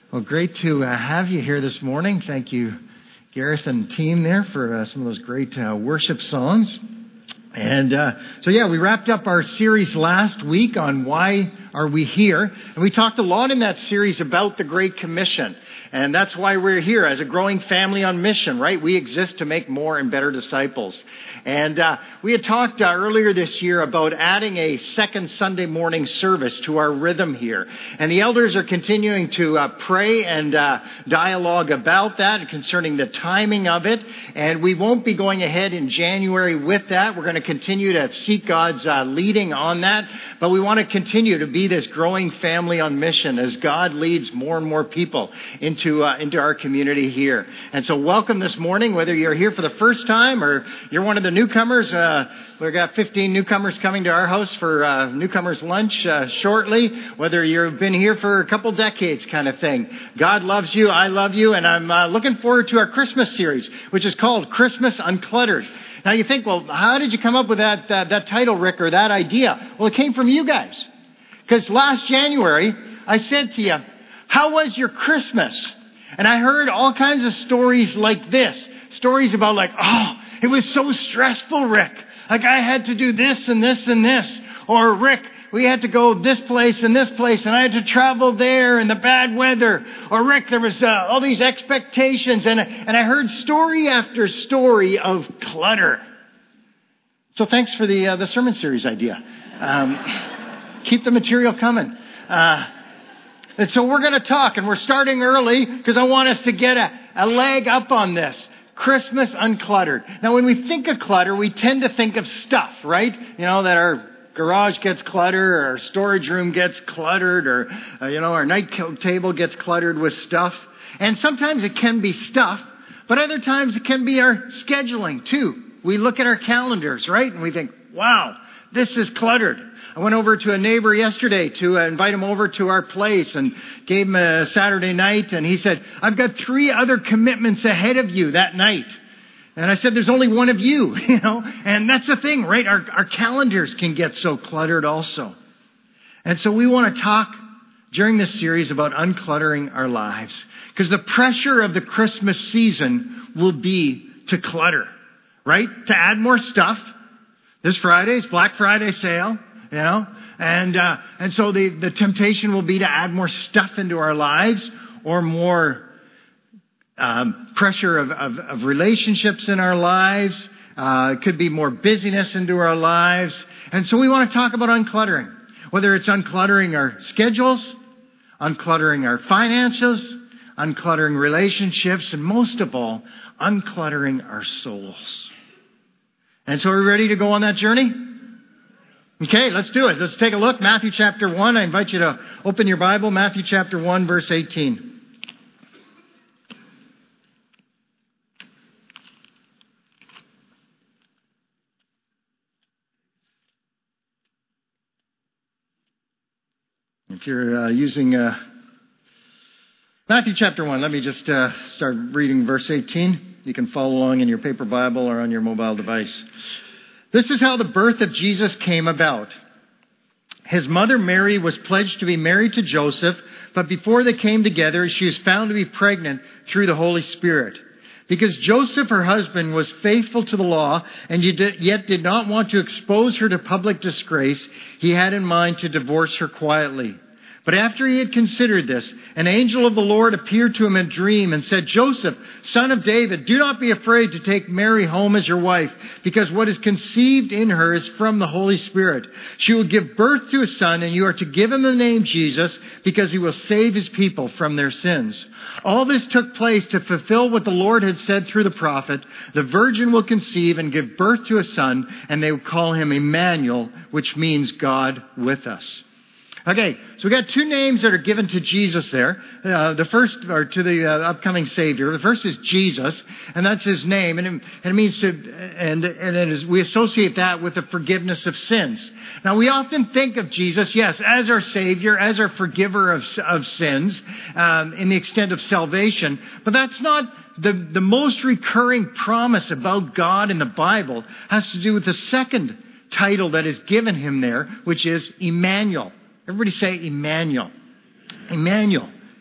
Well, great to have you here this morning. Thank you, Gareth and team there, for some of those great worship songs. And we wrapped up our series last week on Why Are We Here? And we talked a lot in that series about the Great Commission. And that's why we're here as a growing family on mission, right? We exist to make more and better disciples. And we had talked earlier this year about adding a second Sunday morning service to our rhythm here. And the elders are continuing to pray and dialogue about that concerning the timing of it. And we won't be going ahead in January with that. We're going to continue to seek God's leading on that. But we want to continue to be this growing family on mission as God leads more and more people into our community here. And so welcome this morning, whether you're here for the first time or you're one of the newcomers. We've got 15 newcomers coming to our house for newcomers lunch shortly, whether you've been here for a couple decades kind of thing. God loves you, I love you, and I'm looking forward to our Christmas series, which is called Christmas Uncluttered. Now you think, well, how did you come up with that title, Rick, or that idea? Well, it came from you guys. Because last January, I said to you, how was your Christmas? And I heard all kinds of stories like this. Stories about it was so stressful, Rick. Like I had to do this and this and this. Or Rick, we had to go this place and this place and I had to travel there in the bad weather. Or Rick, there was all these expectations. And I heard story after story of clutter. So thanks for the sermon series idea. Keep the material coming. And so we're going to talk, and we're starting early because I want us to get a leg up on this. Christmas Uncluttered. Now, when we think of clutter, we tend to think of stuff, right? You know, that our garage gets cluttered, or our storage room gets cluttered, or, our night table gets cluttered with stuff. And sometimes it can be stuff, but other times it can be our scheduling, too. We look at our calendars, right? And we think, wow, this is cluttered. I went over to a neighbor yesterday to invite him over to our place and gave him a Saturday night. And he said, I've got 3 other commitments ahead of you that night. And I said, there's only one of you, and that's the thing, right? Our calendars can get so cluttered also. And so we want to talk during this series about uncluttering our lives, because the pressure of the Christmas season will be to clutter, right? To add more stuff. This Friday's Black Friday sale. And so the temptation will be to add more stuff into our lives, or more pressure of relationships in our lives. It could be more busyness into our lives. And so we want to talk about uncluttering, whether it's uncluttering our schedules, uncluttering our finances, uncluttering relationships, and most of all, uncluttering our souls. And so are we ready to go on that journey? Okay, let's do it. Let's take a look. Matthew chapter 1. I invite you to open your Bible. Matthew chapter 1, verse 18. If you're using Matthew chapter 1, let me just start reading verse 18. You can follow along in your paper Bible or on your mobile device. This is how the birth of Jesus came about. His mother Mary was pledged to be married to Joseph, but before they came together, she was found to be pregnant through the Holy Spirit. Because Joseph, her husband, was faithful to the law and yet did not want to expose her to public disgrace, he had in mind to divorce her quietly. But after he had considered this, an angel of the Lord appeared to him in a dream and said, Joseph, son of David, do not be afraid to take Mary home as your wife, because what is conceived in her is from the Holy Spirit. She will give birth to a son, and you are to give him the name Jesus, because he will save his people from their sins. All this took place to fulfill what the Lord had said through the prophet. The virgin will conceive and give birth to a son, and they will call him Emmanuel, which means God with us. Okay, so we got 2 names that are given to Jesus there. The first, or to the upcoming Savior. The first is Jesus, and that's his name, and it means to, and it is, we associate that with the forgiveness of sins. Now, we often think of Jesus, yes, as our Savior, as our forgiver of sins, in the extent of salvation, but that's not the most recurring promise about God in the Bible. Has to do with the second title that is given him there, which is Emmanuel. Everybody say Emmanuel. Emmanuel.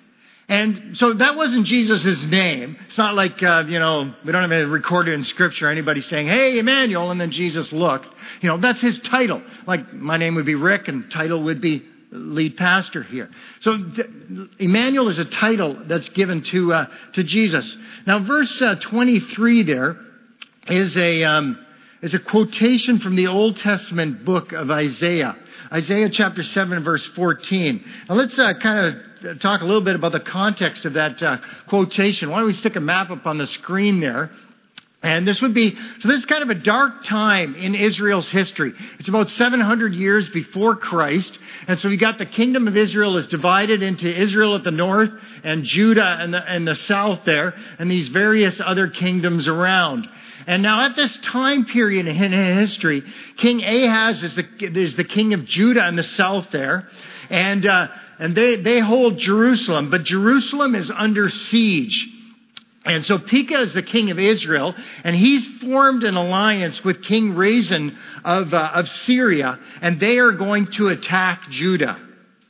And so that wasn't Jesus' name. It's not like, we don't have it recorded in Scripture, anybody saying, hey, Emmanuel, and then Jesus looked. That's his title. Like, my name would be Rick, and title would be lead pastor here. So Emmanuel is a title that's given to Jesus. Now, verse 23 there is a quotation from the Old Testament book of Isaiah. Isaiah chapter 7, verse 14. Now let's kind of talk a little bit about the context of that quotation. Why don't we stick a map up on the screen there? And this is kind of a dark time in Israel's history. It's about 700 years before Christ. And so we got the kingdom of Israel is divided into Israel at the north and Judah and the south there, and these various other kingdoms around. And now at this time period in history, King Ahaz is the king of Judah in the south there. And they hold Jerusalem, but Jerusalem is under siege. And so Pekah is the king of Israel, and he's formed an alliance with King Rezin of Syria, and they are going to attack Judah.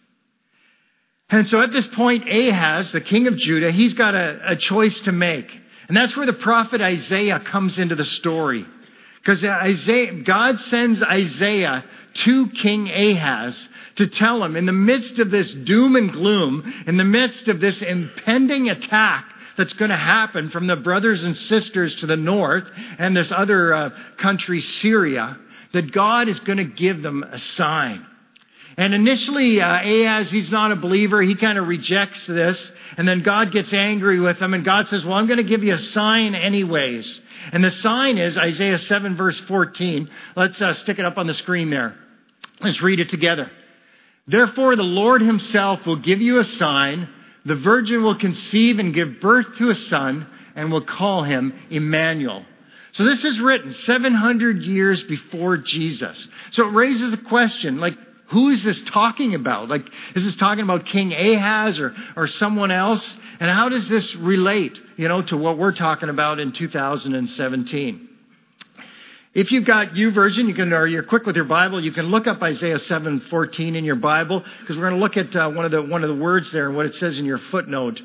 And so at this point, Ahaz, the king of Judah, he's got a choice to make. And that's where the prophet Isaiah comes into the story. Because God sends Isaiah to King Ahaz to tell him, in the midst of this doom and gloom, in the midst of this impending attack that's going to happen from the brothers and sisters to the north and this other country, Syria, that God is going to give them a sign. And initially, Ahaz, he's not a believer. He kind of rejects this. And then God gets angry with him. And God says, well, I'm going to give you a sign anyways. And the sign is Isaiah 7, verse 14. Let's stick it up on the screen there. Let's read it together. Therefore, the Lord himself will give you a sign. The virgin will conceive and give birth to a son and will call him Emmanuel. So this is written 700 years before Jesus. So it raises a question, like, who is this talking about? Like, is this talking about King Ahaz or someone else? And how does this relate, to what we're talking about in 2017? If you've got YouVersion, or you're quick with your Bible, you can look up Isaiah 7:14 in your Bible, because we're going to look at one of the words there and what it says in your footnote.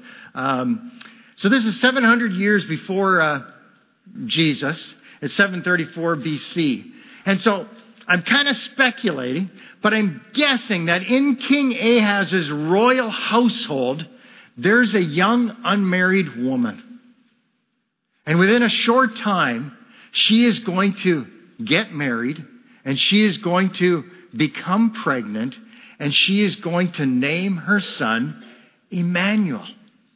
So this is 700 years before Jesus. It's 734 BC. And so I'm kind of speculating, but I'm guessing that in King Ahaz's royal household, there's a young unmarried woman. And within a short time, she is going to get married, and she is going to become pregnant, and she is going to name her son Emmanuel.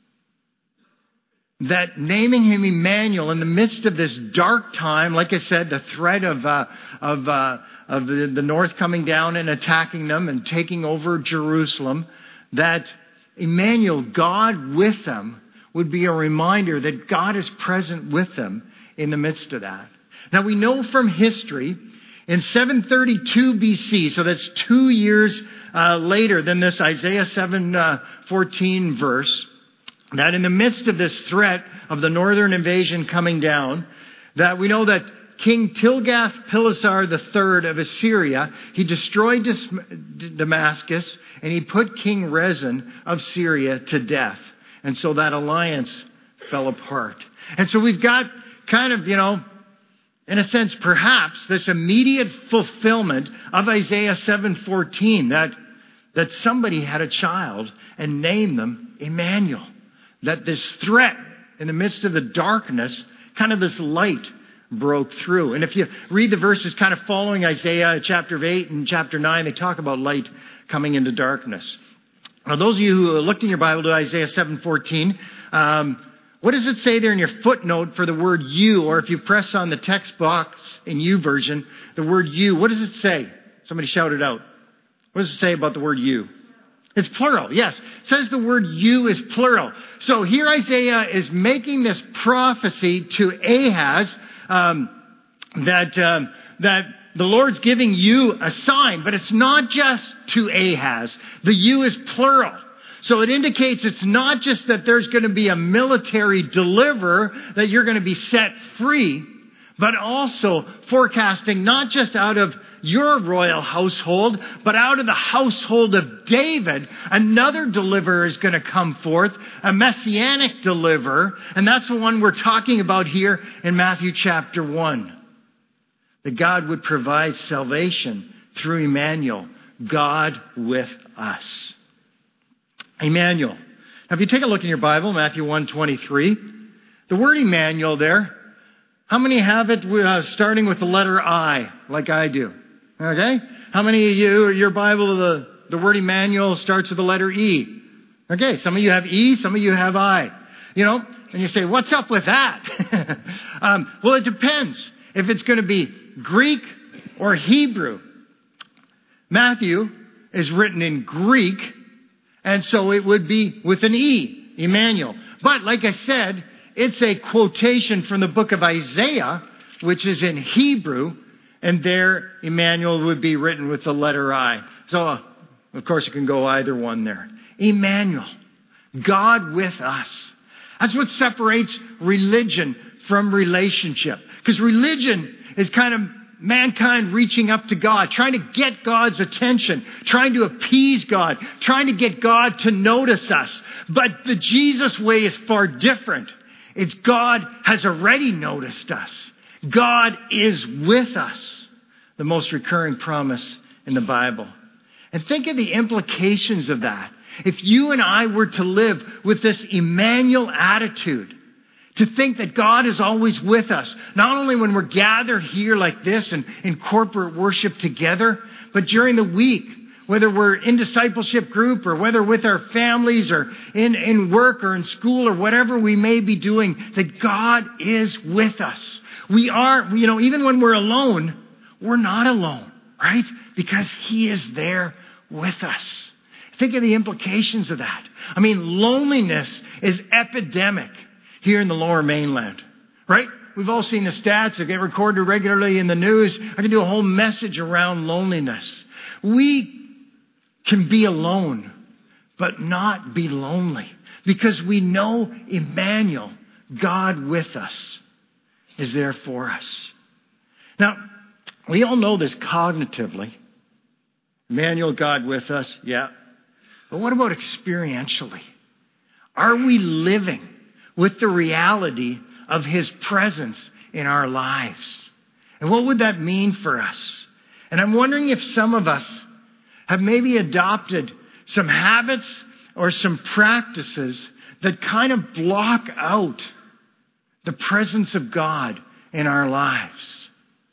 That naming him Emmanuel in the midst of this dark time, like I said, the threat of the north coming down and attacking them and taking over Jerusalem, that Emmanuel, God with them, would be a reminder that God is present with them in the midst of that. Now we know from history, in 732 BC, so that's 2 years later than this Isaiah 7:14 verse, that in the midst of this threat of the northern invasion coming down, that we know that King Tilgath-Pileser III of Assyria, he destroyed Damascus, and he put King Rezin of Syria to death. And so that alliance fell apart. And so we've got kind of, in a sense, perhaps this immediate fulfillment of Isaiah 7:14, that somebody had a child and named them Emmanuel. That this threat in the midst of the darkness, kind of this light broke through. And if you read the verses kind of following Isaiah chapter 8 and chapter 9, they talk about light coming into darkness. Now, those of you who looked in your Bible to Isaiah 7:14, what does it say there in your footnote for the word you? Or if you press on the text box in YouVersion, the word you, what does it say? Somebody shout it out. What does it say about the word you? It's plural, yes. It says the word you is plural. So here Isaiah is making this prophecy to Ahaz that the Lord's giving you a sign, but it's not just to Ahaz. The you is plural. So it indicates it's not just that there's going to be a military deliverer, that you're going to be set free, but also forecasting not just out of your royal household, but out of the household of David, another deliverer is going to come forth, a messianic deliverer. And that's the one we're talking about here in Matthew chapter 1. That God would provide salvation through Emmanuel, God with us. Emmanuel. Now, if you take a look in your Bible, Matthew 1:23, the word Emmanuel there, how many have it starting with the letter I, like I do? Okay? How many of you, your Bible, the word Emmanuel starts with the letter E? Okay, some of you have E, some of you have I. You know, and you say, what's up with that? Well, it depends if it's going to be Greek or Hebrew. Matthew is written in Greek, and so it would be with an E, Emmanuel. But like I said, it's a quotation from the book of Isaiah, which is in Hebrew, and there Emmanuel would be written with the letter I. So, of course, it can go either one there. Emmanuel, God with us. That's what separates religion from relationship. Because religion is kind of mankind reaching up to God, trying to get God's attention, trying to appease God, trying to get God to notice us. But the Jesus way is far different. It's God has already noticed us. God is with us. The most recurring promise in the Bible. And think of the implications of that. If you and I were to live with this Emmanuel attitude, to think that God is always with us, not only when we're gathered here like this and in corporate worship together, but during the week, whether we're in discipleship group or whether with our families or in work or in school or whatever we may be doing, that God is with us. We are, even when we're alone, we're not alone, right? Because He is there with us. Think of the implications of that. I mean, loneliness is epidemic here in the Lower Mainland, right? We've all seen the stats that get recorded regularly in the news. I can do a whole message around loneliness. We can be alone, but not be lonely, because we know Emmanuel, God with us, is there for us. Now, we all know this cognitively. Emmanuel, God with us, yeah. But what about experientially? Are we living with the reality of His presence in our lives? And what would that mean for us? And I'm wondering if some of us have maybe adopted some habits or some practices that kind of block out the presence of God in our lives.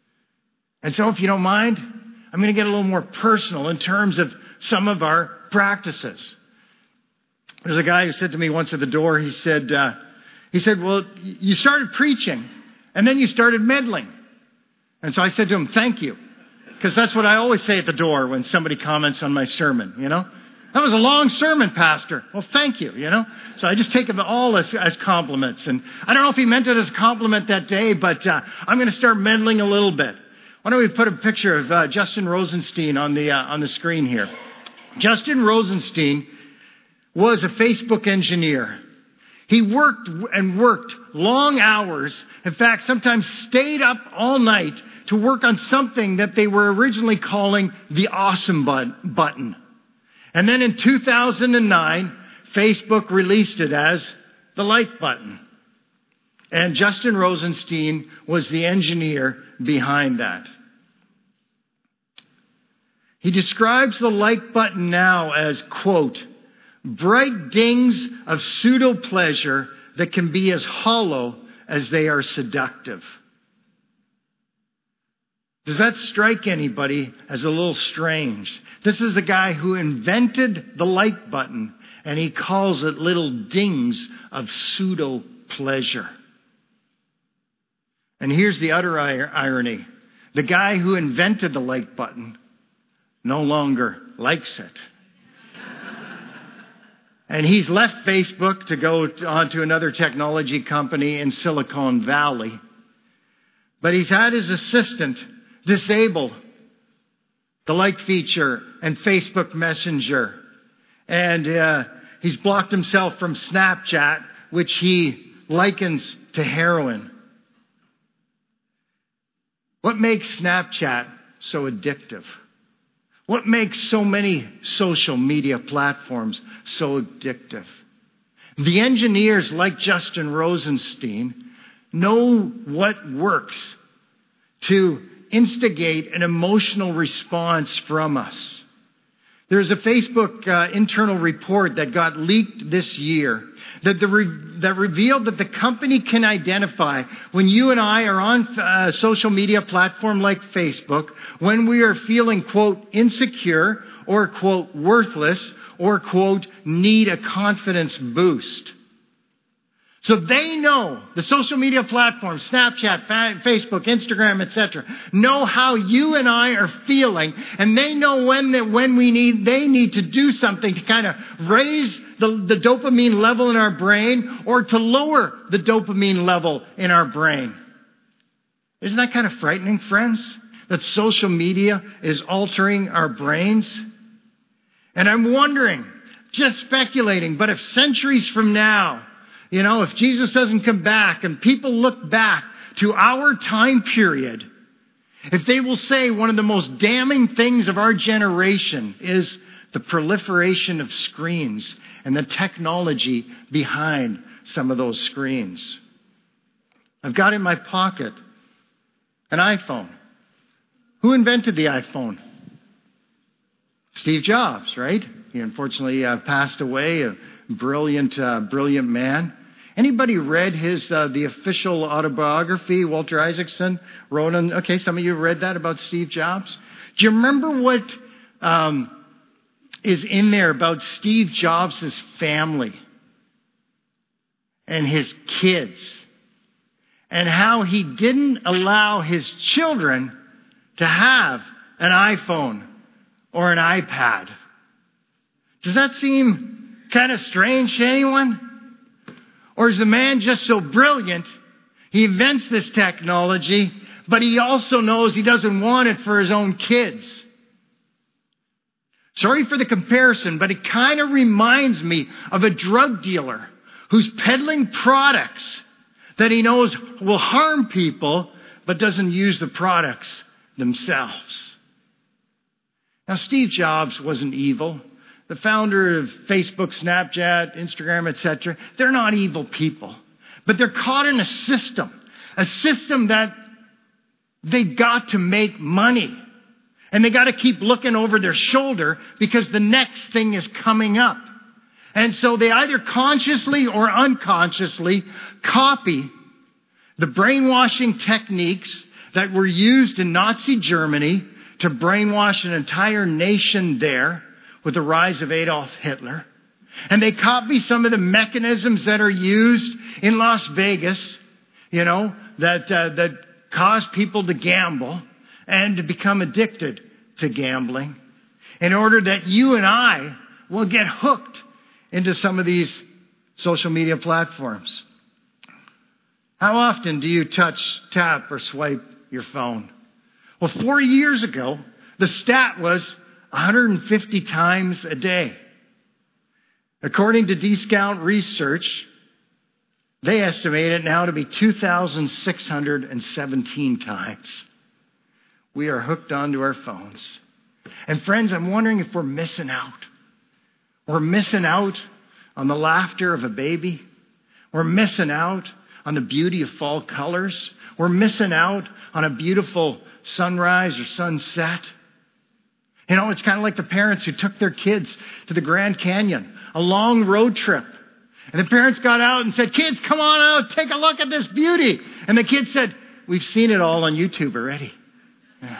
And so if you don't mind, I'm going to get a little more personal in terms of some of our practices. There's a guy who said to me once at the door, he said, well, you started preaching and then you started meddling. And so I said to him, thank you. Because that's what I always say at the door when somebody comments on my sermon, That was a long sermon, Pastor. Well, thank you, So I just take them all as compliments. And I don't know if he meant it as a compliment that day, but I'm going to start meddling a little bit. Why don't we put a picture of Justin Rosenstein on the screen here. Justin Rosenstein was a Facebook engineer. He worked long hours. In fact, sometimes stayed up all night to work on something that they were originally calling the awesome button. And then in 2009, Facebook released it as the like button. And Justin Rosenstein was the engineer behind that. He describes the like button now as, quote, bright dings of pseudo-pleasure that can be as hollow as they are seductive. Does that strike anybody as a little strange? This is the guy who invented the like button, and he calls it little dings of pseudo-pleasure. And here's the utter irony. The guy who invented the like button no longer likes it. And he's left Facebook to go on to another technology company in Silicon Valley. But he's had his assistant disable the like feature and Facebook Messenger. And he's blocked himself from Snapchat, which he likens to heroin. What makes Snapchat so addictive? What makes so many social media platforms so addictive? The engineers like Justin Rosenstein know what works to instigate an emotional response from us. There's a Facebook internal report that got leaked this year that revealed that the company can identify when you and I are on a social media platform like Facebook, when we are feeling, quote, insecure or, quote, worthless or, quote, need a confidence boost. So they know, the social media platforms, Snapchat, Facebook, Instagram, etc., know how you and I are feeling, and they know when they need to do something to kind of raise the dopamine level in our brain or to lower the dopamine level in our brain. Isn't that kind of frightening, friends? That social media is altering our brains? And I'm wondering, just speculating, but if centuries from now, if Jesus doesn't come back and people look back to our time period, if they will say one of the most damning things of our generation is the proliferation of screens and the technology behind some of those screens. I've got in my pocket an iPhone. Who invented the iPhone? Steve Jobs, right? He unfortunately passed away, a brilliant man. Anybody read his the official autobiography Walter Isaacson wrote on? Okay, some of you have read that about Steve Jobs. Do you remember what is in there about Steve Jobs' family and his kids and how he didn't allow his children to have an iPhone or an iPad? Does that seem kind of strange to anyone? Or is the man just so brilliant, he invents this technology, but he also knows he doesn't want it for his own kids? Sorry for the comparison, but it kind of reminds me of a drug dealer who's peddling products that he knows will harm people, but doesn't use the products themselves. Now, Steve Jobs wasn't evil. The founder of Facebook, Snapchat, Instagram, etc., they're not evil people. But they're caught in a system that they got to make money. And they got to keep looking over their shoulder because the next thing is coming up. And so they either consciously or unconsciously copy the brainwashing techniques that were used in Nazi Germany to brainwash an entire nation there, with the rise of Adolf Hitler. And they copy some of the mechanisms that are used in Las Vegas, that cause people to gamble and to become addicted to gambling in order that you and I will get hooked into some of these social media platforms. How often do you touch, tap, or swipe your phone? Well, 4 years ago, the stat was 150 times a day. According to Discount Research, they estimate it now to be 2,617 times. We are hooked onto our phones. And friends, I'm wondering if we're missing out. We're missing out on the laughter of a baby. We're missing out on the beauty of fall colors. We're missing out on a beautiful sunrise or sunset. It's kind of like the parents who took their kids to the Grand Canyon, a long road trip. And the parents got out and said, "Kids, come on out, take a look at this beauty." And the kids said, "We've seen it all on YouTube already." Yeah.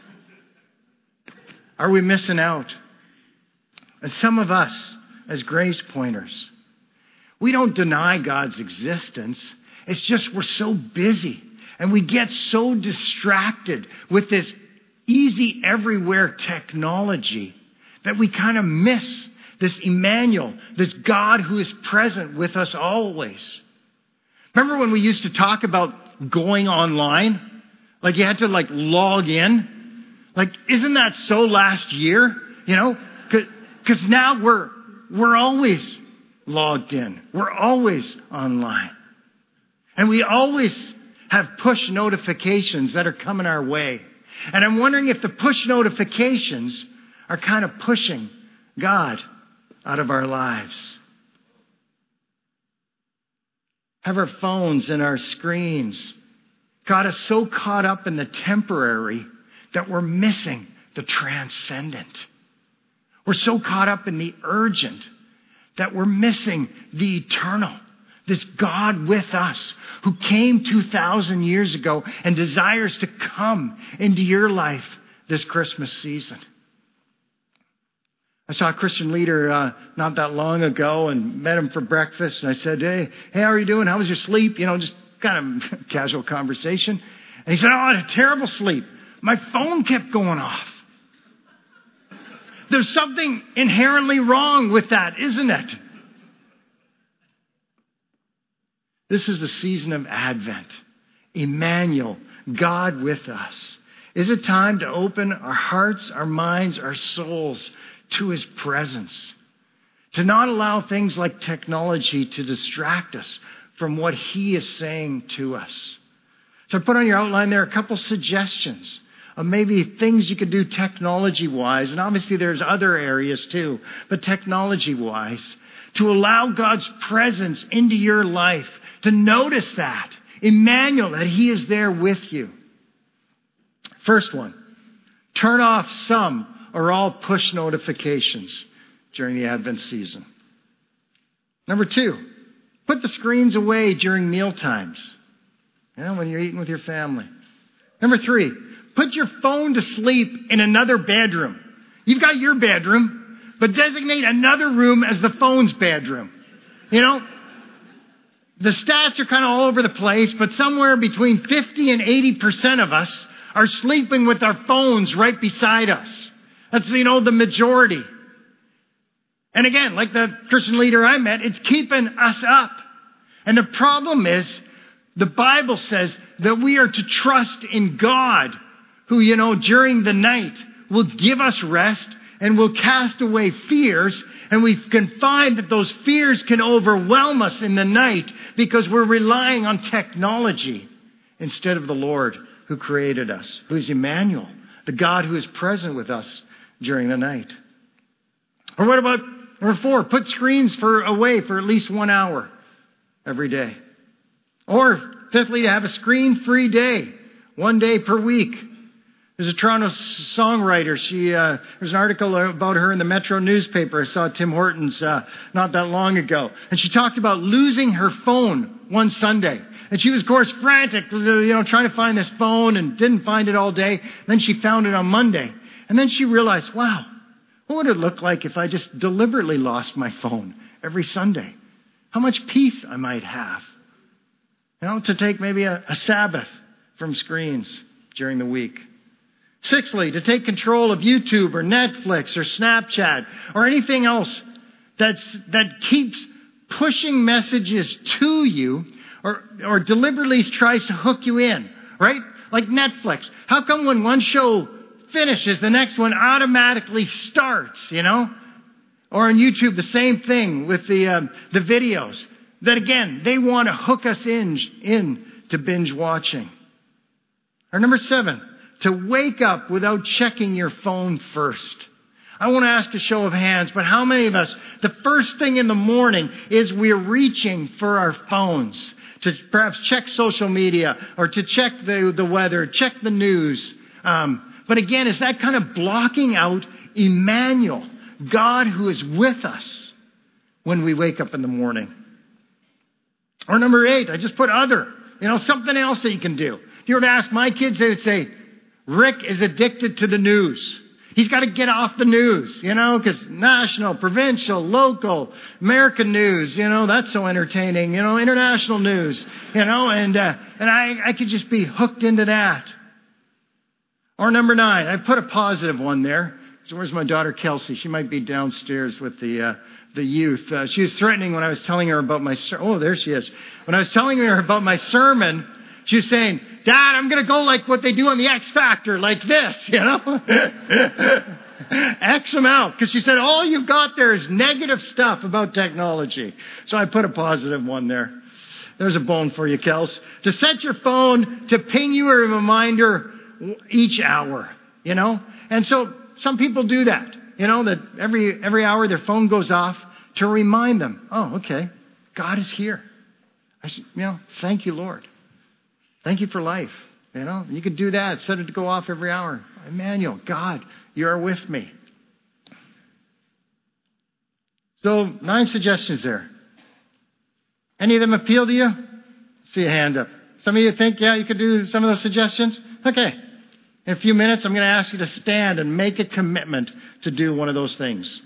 Are we missing out? And some of us, as Grace Pointers, we don't deny God's existence. It's just we're so busy and we get so distracted with this easy everywhere technology that we kind of miss this Emmanuel, this God who is present with us always. Remember when we used to talk about going online? Like you had to log in? Isn't that so last year? Because now we're always logged in. We're always online. And we always have push notifications that are coming our way. And I'm wondering if the push notifications are kind of pushing God out of our lives. Have our phones and our screens got us so caught up in the temporary that we're missing the transcendent. We're so caught up in the urgent that we're missing the eternal. This God with us who came 2,000 years ago and desires to come into your life this Christmas season. I saw a Christian leader not that long ago and met him for breakfast. And I said, hey, how are you doing? How was your sleep? You know, just kind of casual conversation. And he said, I had a terrible sleep. My phone kept going off. There's something inherently wrong with that, isn't it? This is the season of Advent. Emmanuel, God with us. Is it time to open our hearts, our minds, our souls to His presence? To not allow things like technology to distract us from what He is saying to us. So I put on your outline there a couple suggestions of maybe things you could do technology-wise. And obviously there's other areas too, but technology-wise. To allow God's presence into your life. To notice that. Emmanuel, that He is there with you. First one. Turn off some or all push notifications during the Advent season. Number 2. Put the screens away during meal times. You know, when you're eating with your family. Number 3. Put your phone to sleep in another bedroom. You've got your bedroom, but designate another room as the phone's bedroom. You know, the stats are kind of all over the place, but somewhere between 50 and 80% of us are sleeping with our phones right beside us. That's, you know, the majority. And again, like the Christian leader I met, it's keeping us up. And the problem is, the Bible says that we are to trust in God, who, you know, during the night will give us rest and will cast away fears. And we can find that those fears can overwhelm us in the night because we're relying on technology instead of the Lord who created us, who is Emmanuel, the God who is present with us during the night. Or what about number 4? Put screens away for at least 1 hour every day. Or fifthly, to have a screen-free day, 1 day per week. There's a Toronto songwriter. There's an article about her in the Metro newspaper. I saw Tim Hortons not that long ago. And she talked about losing her phone one Sunday. And she was, of course, frantic, you know, trying to find this phone and didn't find it all day. Then she found it on Monday. And then she realized, wow, what would it look like if I just deliberately lost my phone every Sunday? How much peace I might have. You know, to take maybe a Sabbath from screens during the week. Sixthly, to take control of YouTube or Netflix or Snapchat or anything else that keeps pushing messages to you or deliberately tries to hook you in, right? Like Netflix. How come when one show finishes, the next one automatically starts, you know? Or on YouTube, the same thing with the videos. That again, they want to hook us in to binge watching. Or number 7, to wake up without checking your phone first. I won't ask a show of hands, but how many of us, the first thing in the morning is we're reaching for our phones to perhaps check social media or to check the weather, check the news. But again, is that kind of blocking out Emmanuel, God who is with us when we wake up in the morning? Or number 8, I just put other. You know, something else that you can do. If you were to ask my kids, they would say, Rick is addicted to the news. He's got to get off the news, you know, because national, provincial, local, American news, you know, that's so entertaining, you know, international news, you know, and I could just be hooked into that. Or number 9, I put a positive one there. So where's my daughter Kelsey? She might be downstairs with the youth. She was threatening when I was telling her about my oh, there she is. When I was telling her about my sermon, she was saying, Dad, I'm going to go like what they do on the X Factor, like this, you know? X them out. Because she said, all you've got there is negative stuff about technology. So I put a positive one there. There's a bone for you, Kels. To set your phone to ping you a reminder each hour, And so some people do that, that every hour their phone goes off to remind them, oh, okay, God is here. Thank you, Lord. Thank you for life. You could do that. Set it to go off every hour. Emmanuel, God, you are with me. So 9 suggestions there. Any of them appeal to you? See a hand up. Some of you think, you could do some of those suggestions? Okay. In a few minutes, I'm going to ask you to stand and make a commitment to do one of those things.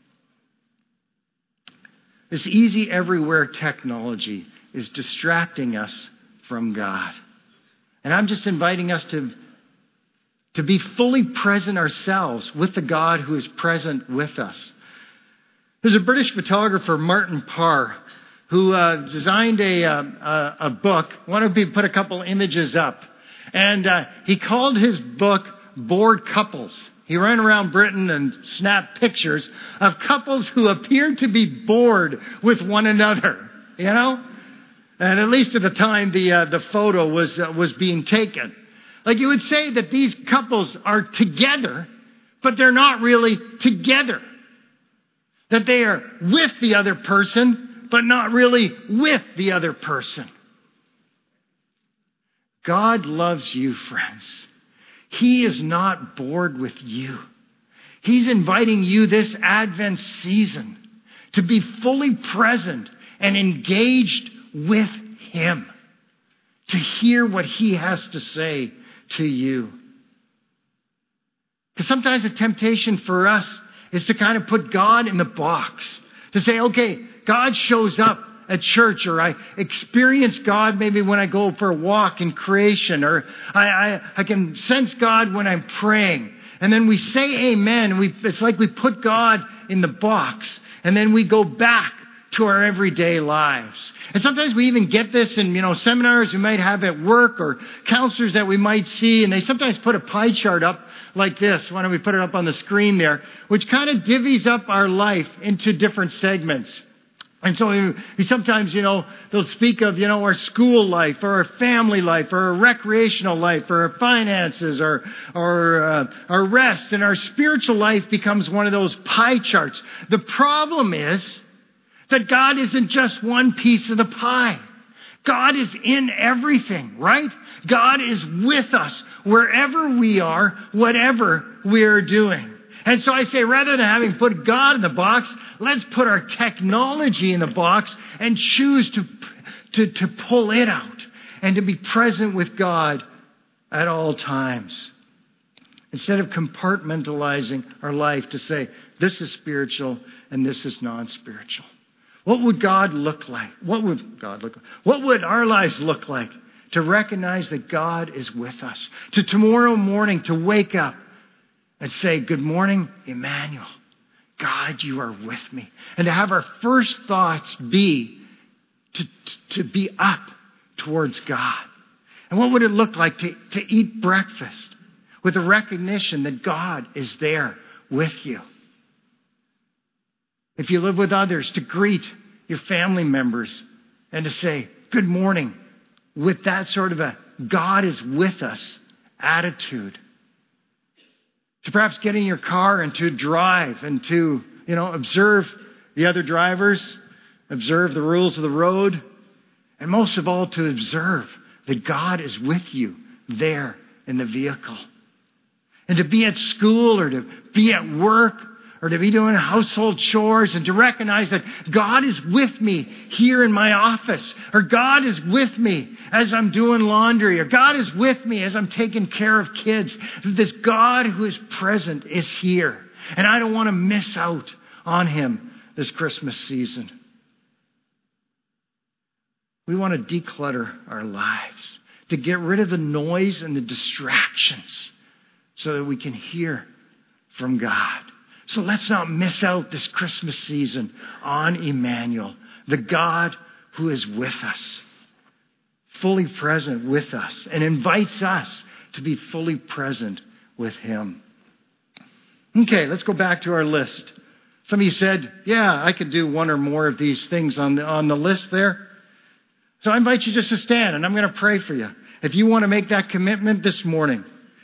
This easy everywhere technology is distracting us from God. And I'm just inviting us to be fully present ourselves with the God who is present with us. There's a British photographer, Martin Parr, who designed a book. One of you put a couple images up. And he called his book Bored Couples. He ran around Britain and snapped pictures of couples who appeared to be bored with one another, And at least at the time the photo was being taken. Like you would say that these couples are together, but they're not really together. That they are with the other person, but not really with the other person. God loves you, friends. He is not bored with you. He's inviting you this Advent season to be fully present and engaged with Him, to hear what He has to say to you. Because sometimes the temptation for us is to kind of put God in the box, to say, okay, God shows up at church, or I experience God maybe when I go for a walk in creation, or I can sense God when I'm praying. And then we say amen. It's like we put God in the box, and then we go back to our everyday lives. And sometimes we even get this in, seminars we might have at work, or counselors that we might see, and they sometimes put a pie chart up like this. Why don't we put it up on the screen there, which kind of divvies up our life into different segments. And so we sometimes, they'll speak of, our school life, or our family life, or our recreational life, or our finances, or our rest. And our spiritual life becomes one of those pie charts. The problem is that God isn't just one piece of the pie. God is in everything, right? God is with us wherever we are, whatever we're doing. And so I say, rather than having put God in the box, let's put our technology in the box and choose to pull it out and to be present with God at all times. Instead of compartmentalizing our life to say, this is spiritual and this is non-spiritual. What would God look like? What would God look like? What would our lives look like to recognize that God is with us? To tomorrow morning to wake up and say, good morning, Emmanuel. God, you are with me. And to have our first thoughts be to be up towards God. And what would it look like to eat breakfast with a recognition that God is there with you? If you live with others, to greet your family members and to say, good morning, with that sort of a God is with us attitude. To perhaps get in your car and to drive and to, observe the other drivers, observe the rules of the road, and most of all, to observe that God is with you there in the vehicle. And to be at school or to be at work or to be doing household chores and to recognize that God is with me here in my office, or God is with me as I'm doing laundry, or God is with me as I'm taking care of kids. This God who is present is here. And I don't want to miss out on Him this Christmas season. We want to declutter our lives, to get rid of the noise and the distractions so that we can hear from God. So let's not miss out this Christmas season on Emmanuel, the God who is with us, fully present with us, and invites us to be fully present with Him. Okay, let's go back to our list. Some of you said, yeah, I could do one or more of these things on the list there. So I invite you just to stand, and I'm going to pray for you. If you want to make that commitment this morning,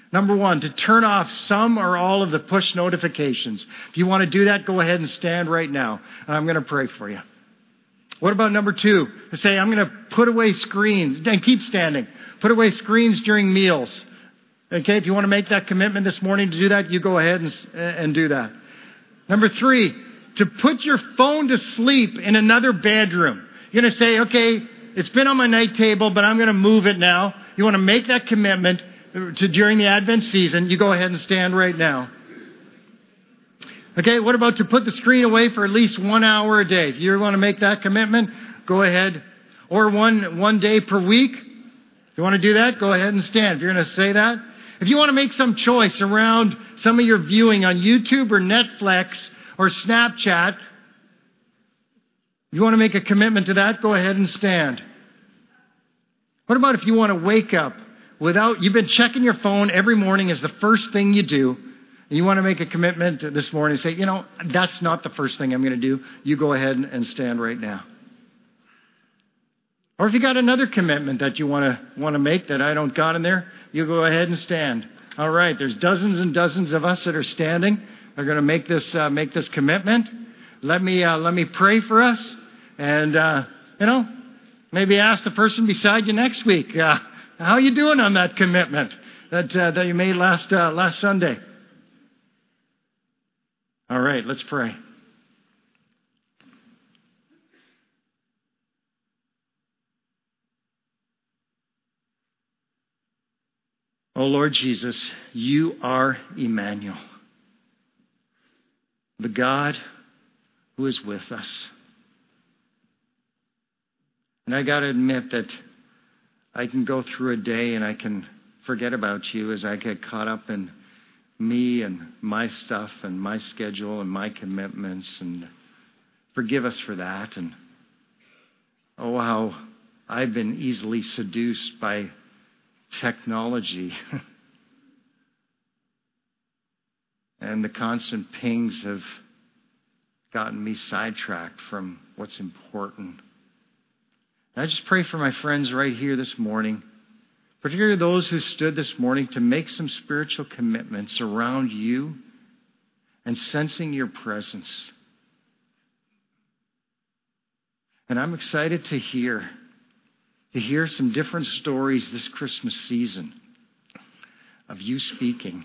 Number one, to turn off some or all of the push notifications. If you want to do that, go ahead and stand right now, and I'm going to pray for you. What about number two? To say, I'm going to put away screens, and keep standing. Put away screens during meals. Okay, if you want to make that commitment this morning to do that, you go ahead and do that. Number three, to put your phone to sleep in another bedroom. You're going to say, okay, it's been on my night table, but I'm going to move it now. You want to make that commitment to during the Advent season, you go ahead and stand right now. Okay, what about to put the screen away for at least 1 hour a day? If you want to make that commitment, go ahead. Or one day per week. If you want to do that, go ahead and stand. If you're going to say that. If you want to make some choice around some of your viewing on YouTube or Netflix or Snapchat, if you want to make a commitment to that, go ahead and stand. What about if you want to wake up you've been checking your phone every morning as the first thing you do, and you want to make a commitment this morning and say, that's not the first thing I'm going to do. You go ahead and stand right now. Or if you got another commitment that you want to make that I don't got in there, you go ahead and stand. All right, there's dozens and dozens of us that are standing. They're going to make this commitment. Let me pray for us, and maybe ask the person beside you next week. How are you doing on that commitment that you made last Sunday? All right, let's pray. Oh, Lord Jesus, you are Emmanuel, the God who is with us. And I got to admit that I can go through a day and I can forget about you as I get caught up in me and my stuff and my schedule and my commitments. And forgive us for that. And oh, how I've been easily seduced by technology. And the constant pings have gotten me sidetracked from what's important. And I just pray for my friends right here this morning, particularly those who stood this morning to make some spiritual commitments around you and sensing your presence. And I'm excited to hear some different stories this Christmas season of you speaking,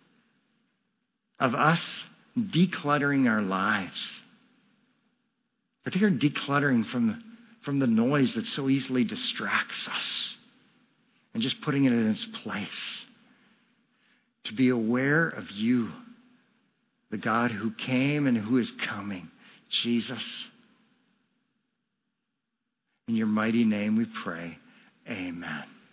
of us decluttering our lives, particularly decluttering from the noise that so easily distracts us and just putting it in its place. To be aware of you, the God who came and who is coming, Jesus. In your mighty name we pray. Amen.